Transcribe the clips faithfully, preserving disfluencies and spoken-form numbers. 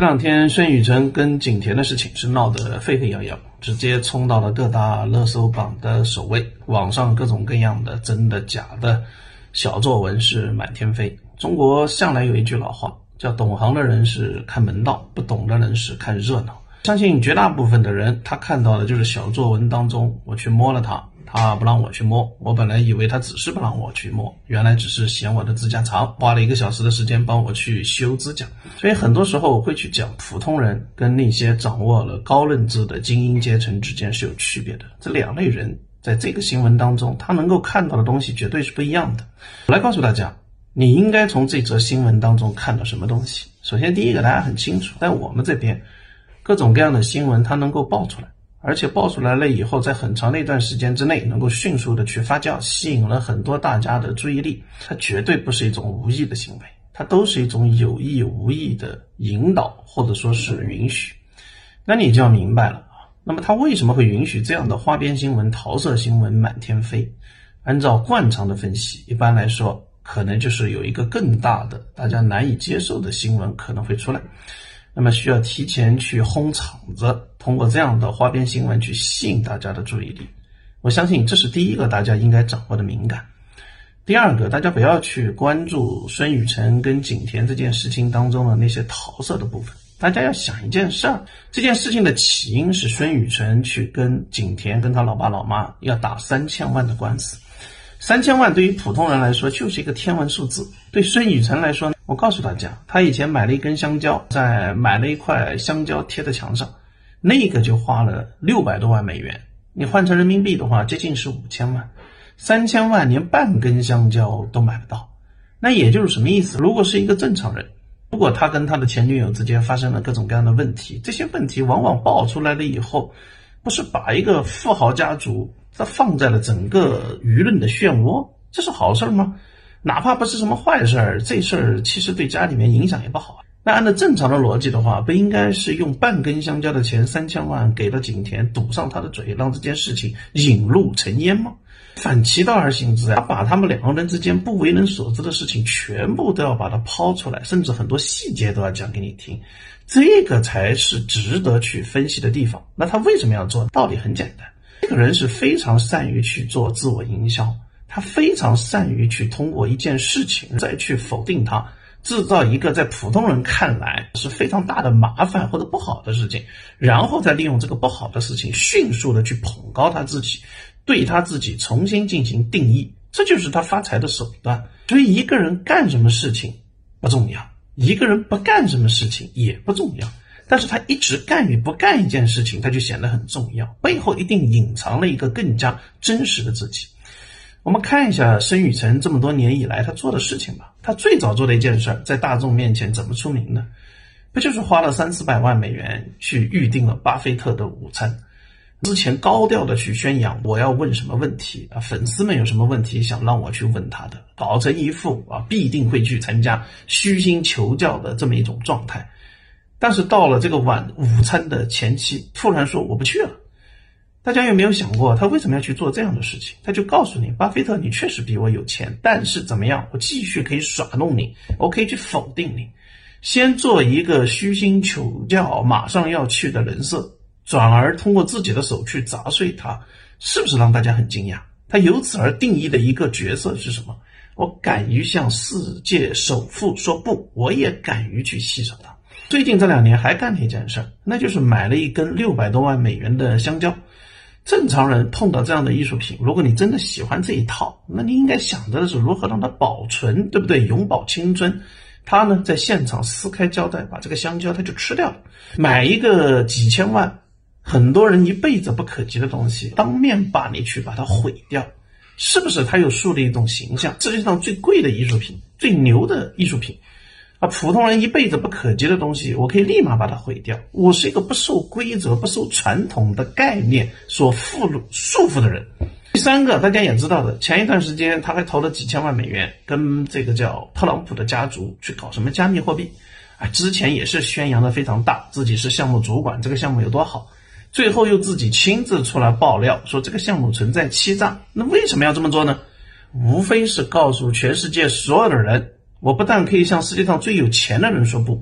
这两天孙雨晨跟景甜的事情是闹得沸沸扬扬，直接冲到了各大热搜榜的首位，网上各种各样的真的假的小作文是满天飞。中国向来有一句老话，叫懂行的人是看门道，不懂的人是看热闹。相信绝大部分的人，他看到的就是小作文当中我去摸了他，他不让我去摸，我本来以为他只是不让我去摸，原来只是嫌我的指甲长，花了一个小时的时间帮我去修指甲。所以很多时候我会去讲普通人跟那些掌握了高认知的精英阶层之间是有区别的，这两类人在这个新闻当中他能够看到的东西绝对是不一样的。我来告诉大家，你应该从这则新闻当中看到什么东西。首先第一个，大家很清楚，在我们这边各种各样的新闻它能够爆出来，而且爆出来了以后在很长的一段时间之内能够迅速的去发酵，吸引了很多大家的注意力，它绝对不是一种无意的行为，它都是一种有意无意的引导或者说是允许。那你就要明白了，那么它为什么会允许这样的花边新闻、桃色新闻满天飞？按照惯常的分析，一般来说可能就是有一个更大的大家难以接受的新闻可能会出来，那么需要提前去轰场子，通过这样的花边新闻去吸引大家的注意力。我相信这是第一个大家应该掌握的敏感。第二个，大家不要去关注孙雨晨跟景甜这件事情当中的那些桃色的部分，大家要想一件事儿，这件事情的起因是孙雨晨去跟景甜跟他老爸老妈要打三千万的官司。三千万对于普通人来说就是一个天文数字，对孙雨晨来说，我告诉大家，他以前买了一根香蕉，再买了一块香蕉贴在墙上，那个就花了六百多万美元，你换成人民币的话接近是五千万，三千万连半根香蕉都买不到。那也就是什么意思？如果是一个正常人，如果他跟他的前女友之间发生了各种各样的问题，这些问题往往爆出来了以后，不是把一个富豪家族它放在了整个舆论的漩涡，这是好事吗？哪怕不是什么坏事，这事儿其实对家里面影响也不好。那按照正常的逻辑的话，不应该是用半根香蕉的钱三千万给了景甜，堵上他的嘴，让这件事情引入尘烟吗？反其道而行之，他把他们两个人之间不为人所知的事情全部都要把它抛出来，甚至很多细节都要讲给你听，这个才是值得去分析的地方。那他为什么要做？道理很简单，这个人是非常善于去做自我营销，他非常善于去通过一件事情再去否定它，制造一个在普通人看来是非常大的麻烦或者不好的事情，然后再利用这个不好的事情迅速的去捧高他自己，对他自己重新进行定义，这就是他发财的手段。所以一个人干什么事情不重要，一个人不干什么事情也不重要，但是他一直干与不干一件事情，他就显得很重要，背后一定隐藏了一个更加真实的自己。我们看一下孙雨晨这么多年以来他做的事情吧。他最早做的一件事，在大众面前怎么出名呢？不就是花了三四百万美元去预定了巴菲特的午餐，之前高调的去宣扬我要问什么问题啊，粉丝们有什么问题想让我去问他的，搞成一副啊必定会去参加，虚心求教的这么一种状态。但是到了这个晚午餐的前期，突然说我不去了。大家有没有想过他为什么要去做这样的事情？他就告诉你，巴菲特你确实比我有钱，但是怎么样，我继续可以耍弄你，我可以去否定你。先做一个虚心求教马上要去的人设，转而通过自己的手去砸碎它，是不是让大家很惊讶？他由此而定义的一个角色是什么？我敢于向世界首富说不，我也敢于去牺牲它。最近这两年还干了一件事，那就是买了一根六百多万美元的香蕉。正常人碰到这样的艺术品，如果你真的喜欢这一套，那你应该想的是如何让它保存，对不对？永葆青春。他呢，在现场撕开胶带，把这个香蕉他就吃掉了。买一个几千万，很多人一辈子不可及的东西，当面把你去把它毁掉，是不是他有树立一种形象？世界上最贵的艺术品，最牛的艺术品啊，普通人一辈子不可及的东西，我可以立马把它毁掉。我是一个不受规则、不受传统的概念所缚束缚的人。第三个，大家也知道的，前一段时间他还投了几千万美元，跟这个叫特朗普的家族去搞什么加密货币啊，之前也是宣扬的非常大，自己是项目主管，这个项目有多好，最后又自己亲自出来爆料说这个项目存在欺诈。那为什么要这么做呢？无非是告诉全世界所有的人，我不但可以向世界上最有钱的人说不，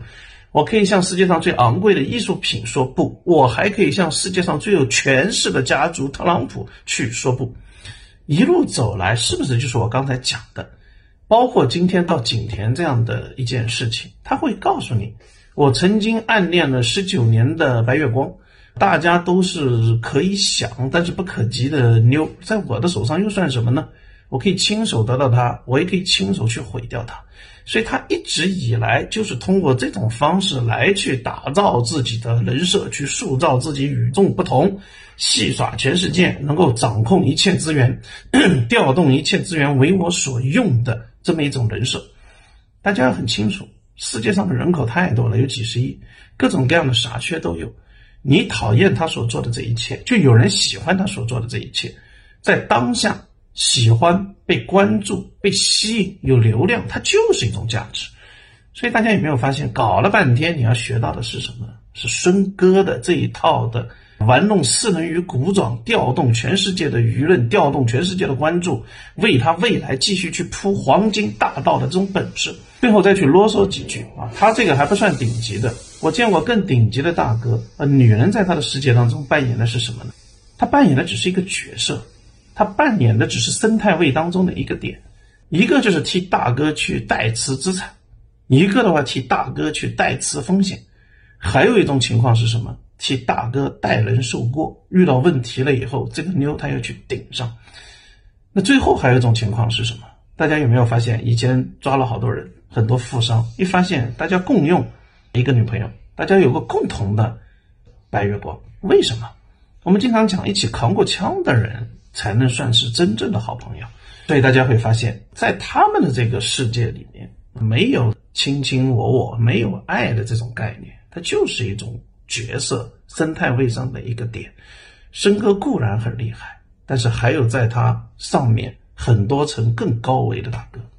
我可以向世界上最昂贵的艺术品说不，我还可以向世界上最有权势的家族特朗普去说不。一路走来，是不是就是我刚才讲的，包括今天到景甜这样的一件事情，他会告诉你，我曾经暗恋了十九年的白月光，大家都是可以想但是不可及的妞，在我的手上又算什么呢？我可以亲手得到它，我也可以亲手去毁掉它。所以他一直以来就是通过这种方式来去打造自己的人设，去塑造自己与众不同，戏耍全世界，能够掌控一切资源调动一切资源为我所用的这么一种人设。大家很清楚，世界上的人口太多了，有几十亿，各种各样的傻缺都有。你讨厌他所做的这一切，就有人喜欢他所做的这一切。在当下，喜欢、被关注、被吸引、有流量，它就是一种价值。所以大家有没有发现，搞了半天你要学到的是什么？是孙哥的这一套的玩弄世人于股掌，调动全世界的舆论，调动全世界的关注，为他未来继续去铺黄金大道的这种本事。最后再去啰嗦几句啊，他这个还不算顶级的，我见过更顶级的大哥。呃，女人在他的世界当中扮演的是什么呢？他扮演的只是一个角色，他扮演的只是生态位当中的一个点，一个就是替大哥去代持资产，一个的话替大哥去代持风险，还有一种情况是什么？替大哥代人受过，遇到问题了以后，这个妞他要去顶上。那最后还有一种情况是什么？大家有没有发现，以前抓了好多人，很多富商，一发现大家共用一个女朋友，大家有个共同的白月光。为什么？我们经常讲，一起扛过枪的人才能算是真正的好朋友。所以大家会发现，在他们的这个世界里面，没有卿卿我我，没有爱的这种概念，它就是一种角色生态位上的一个点。申哥固然很厉害，但是还有在他上面很多层更高维的大哥。